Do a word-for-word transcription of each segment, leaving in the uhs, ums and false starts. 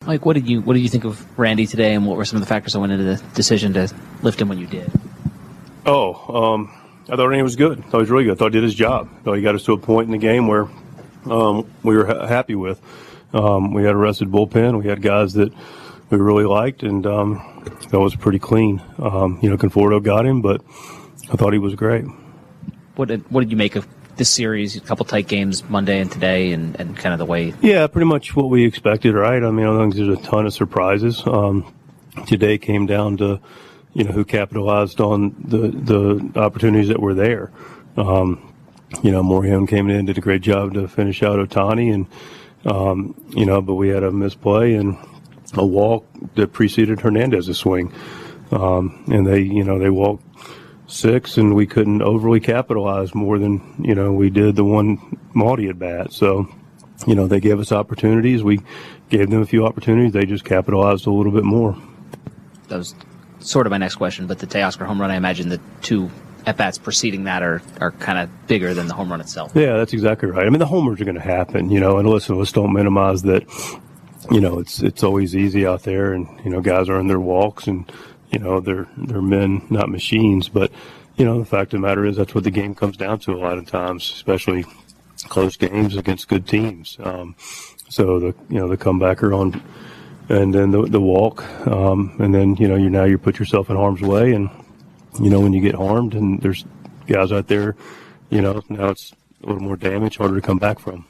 Mike, what did you what did you think of Randy today, and what were some of the factors that went into the decision to lift him when you did? Oh, um, I thought Randy was good. I thought he was really good. I thought he did his job. I thought he got us to a point in the game where um, we were ha- happy with. Um, we had a rested bullpen. We had guys that we really liked, and um, that was pretty clean. Um, you know, Conforto got him, but I thought he was great. What did what did you make of this series? A couple tight games Monday and today, and, and kind of the way. Yeah, pretty much what we expected, right? I mean, I don't think there's a ton of surprises. Um, today came down to, you know, who capitalized on the the opportunities that were there. Um, you know, Morejon came in, did a great job to finish out Ohtani, and um, you know, but we had a misplay and a walk that preceded Hernandez's swing, um, and they, you know, they walked six, and we couldn't overly capitalize more than, you know, we did the one Malty at bat. So, you know, they gave us opportunities. We gave them a few opportunities. They just capitalized a little bit more. That was sort of my next question, but the Teoscar home run, I imagine the two at-bats preceding that are, are kind of bigger than the home run itself. Yeah, that's exactly right. I mean, the homers are going to happen, you know, and listen, let's don't minimize that. You know, it's it's always easy out there, and, you know, guys are in their walks, and, you know, they're, they're men, not machines. But, you know, the fact of the matter is that's what the game comes down to a lot of times, especially close games against good teams. Um, so, the you know, the comebacker on and then the, the walk, um, and then, you know, you now you put yourself in harm's way. And, you know, when you get harmed and there's guys out there, you know, now it's a little more damage, harder to come back from.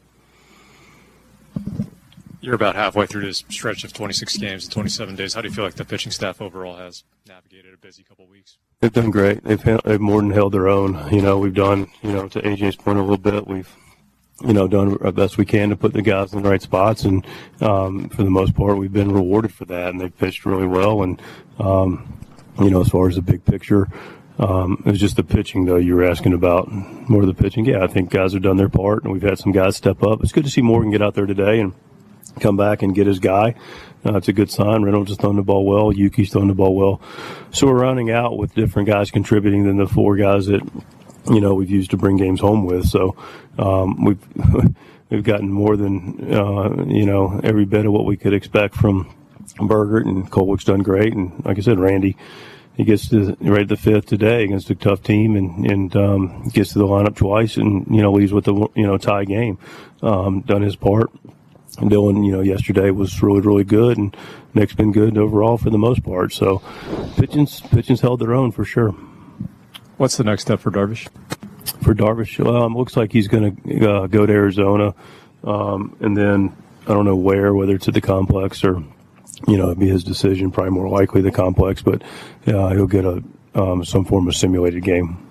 You're about halfway through this stretch of twenty-six games in twenty-seven days. How do you feel like the pitching staff overall has navigated a busy couple of weeks? They've done great. They've, they've more than held their own. You know, we've done, you know, to A J's point a little bit, we've, you know, done our best we can to put the guys in the right spots. And um, for the most part, we've been rewarded for that. And they've pitched really well. And, um, you know, as far as the big picture, um, it was just the pitching, though, you were asking about more of the pitching. Yeah, I think guys have done their part, and we've had some guys step up. It's good to see Morgan get out there today and come back and get his guy. Uh, it's a good sign. Reynolds is throwing the ball well. Yuki's throwing the ball well. So we're rounding out with different guys contributing than the four guys that, you know, we've used to bring games home with. So um, we've we've gotten more than, uh, you know, every bit of what we could expect from Bergert, and Kolwick's done great. And like I said, Randy, he gets to right at the fifth today against a tough team, and, and um, gets to the lineup twice, and, you know, leaves with the, you know, tie game. Um, done his part. And Dylan, you know, yesterday was really, really good, and Nick's been good overall for the most part. So pitching's, pitching's held their own for sure. What's the next step for Darvish? For Darvish, um, looks like he's going to uh, go to Arizona, um, and then I don't know where, whether it's at the complex or, you know, it'd be his decision, probably more likely the complex, but uh, he'll get a um, some form of simulated game.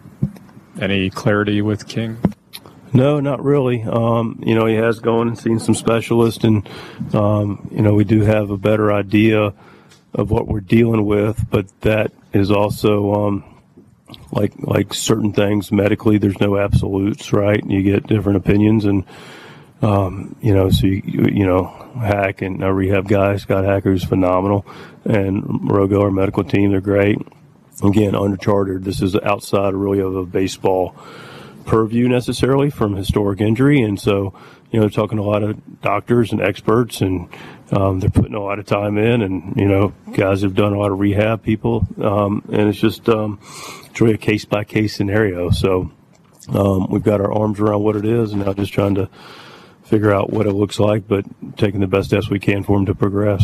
Any clarity with King? No, not really. Um, you know, he has gone and seen some specialists, and, um, you know, we do have a better idea of what we're dealing with, but that is also, um, like, like certain things medically, there's no absolutes, right? You get different opinions, and, um, you know, so, you, you know, Hack and our rehab guy, Scott Hacker, is phenomenal, and Rogo, our medical team, they're great. Again, undercharted. This is outside really of a baseball purview necessarily from historic injury, and so, you know, they're talking to a lot of doctors and experts, and um, they're putting a lot of time in, and, you know, guys have done a lot of rehab people, um, and it's just um, it's really a case by case scenario. So um, we've got our arms around what it is, and now just trying to figure out what it looks like, but taking the best steps we can for him to progress.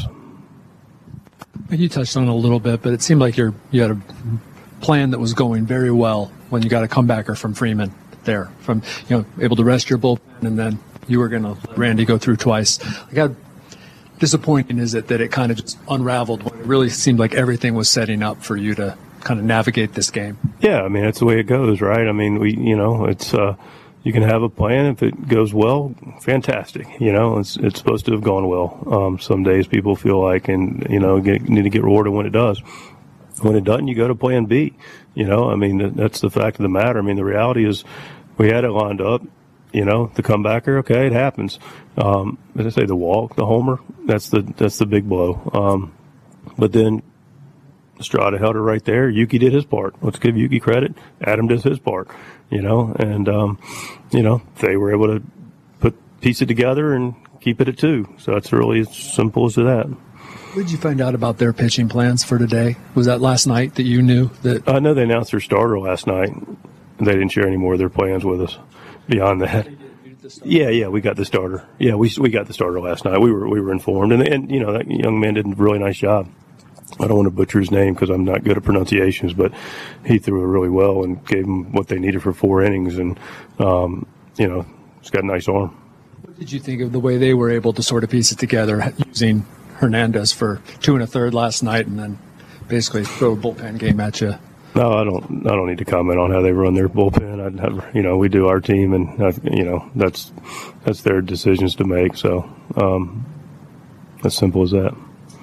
You touched on it a little bit, but it seemed like you're you had a plan that was going very well when you got a comebacker from Freeman. There, from, you know, able to rest your bullpen, and then you were going to let Randy go through twice. Like, how disappointing is it that it kind of just unraveled when it really seemed like everything was setting up for you to kind of navigate this game? Yeah, I mean, that's the way it goes, right? I mean, we, you know, it's uh, you can have a plan. If it goes well, fantastic. You know, it's it's supposed to have gone well. Um, some days people feel like, and, you know, get, need to get rewarded when it does. When it doesn't, you go to plan B. You know, I mean, that's the fact of the matter. I mean, the reality is we had it lined up, you know, the comebacker, okay, it happens. Um, as I say, the walk, the homer, that's the that's the big blow. Um, but then Estrada held it right there. Yuki did his part. Let's give Yuki credit. Adam does his part, you know, and, um, you know, they were able to put piece it together and keep it at two. So it's really as simple as that. What did you find out about their pitching plans for today? Was that last night that you knew that? I know they announced their starter last night. They didn't share any more of their plans with us beyond that. Yeah, yeah, we got the starter. Yeah, we we got the starter last night. We were we were informed, and and you know that young man did a really nice job. I don't want to butcher his name because I'm not good at pronunciations, but he threw it really well and gave them what they needed for four innings, and um, you know he's got a nice arm. What did you think of the way they were able to sort of piece it together using Hernandez for two and a third last night, and then basically throw a bullpen game at you? No, I don't. I don't need to comment on how they run their bullpen. I'd have, you know, we do our team, and I, you know, that's that's their decisions to make. So, um, as simple as that.